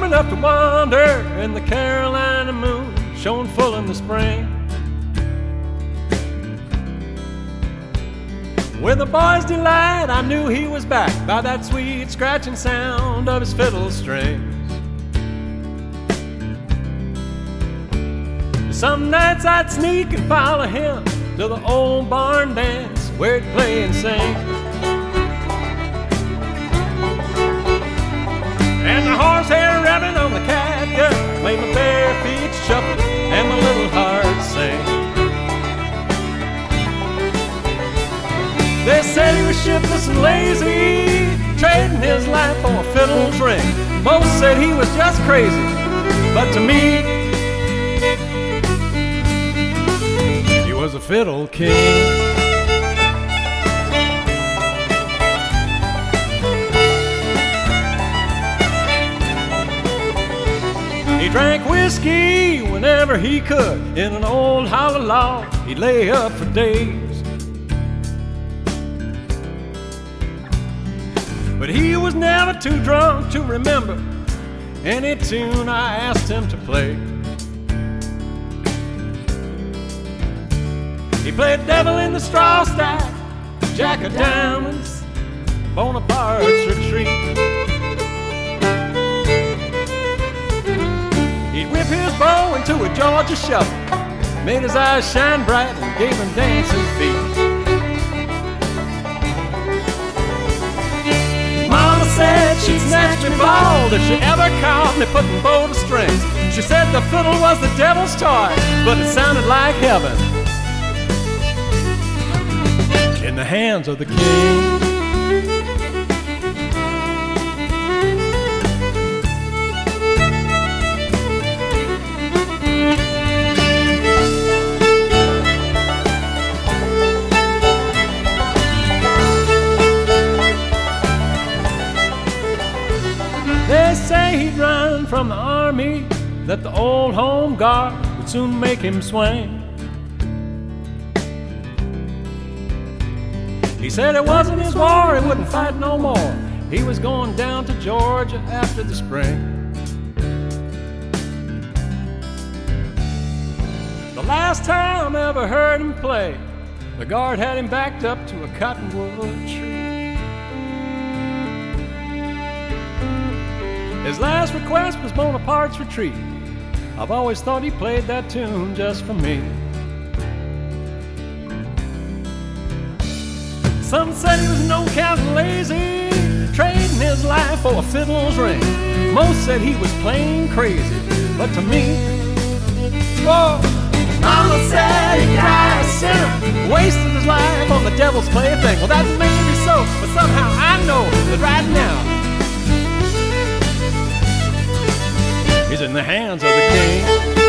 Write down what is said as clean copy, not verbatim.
enough to wander in the Carolina moon, shone full in the spring. With a boy's delight, I knew he was back by that sweet scratching sound of his fiddle strings. Some nights I'd sneak and follow him to the old barn dance where he'd play and sing. And the horsehair rabbit on the catgut made my bare feet shuffle and my little heart sing. They said he was shiftless and lazy, trading his life for a fiddle's ring. Most said he was just crazy, but to me, he was a fiddle king. He drank whiskey whenever he could. In an old hollow log, he'd lay up for days. But he was never too drunk to remember any tune I asked him to play. He played Devil in the Straw Stack, Jack of Diamonds, Bonaparte's Retreat. He'd whip his bow into a Georgia shuffle, made his eyes shine bright and gave him dancing feet. Mama said she'd snatch me bald if she ever caught me putting bow to strings. She said the fiddle was the devil's toy, but it sounded like heaven in the hands of the king. They say he'd run from the army, that the old home guard would soon make him swing. He said it wasn't his war, he wouldn't fight no more. He was going down to Georgia after the spring. The last time I ever heard him play, the guard had him backed up to a cottonwood tree. His last request was Bonaparte's Retreat. I've always thought he played that tune just for me. Some said he was no count lazy, trading his life for a fiddle's ring. Most said he was plain crazy, but to me, whoa. Mama said he died a sinner, wasted his life on the devil's plaything. Well, that may be so, but somehow I know that right now he's in the hands of the king.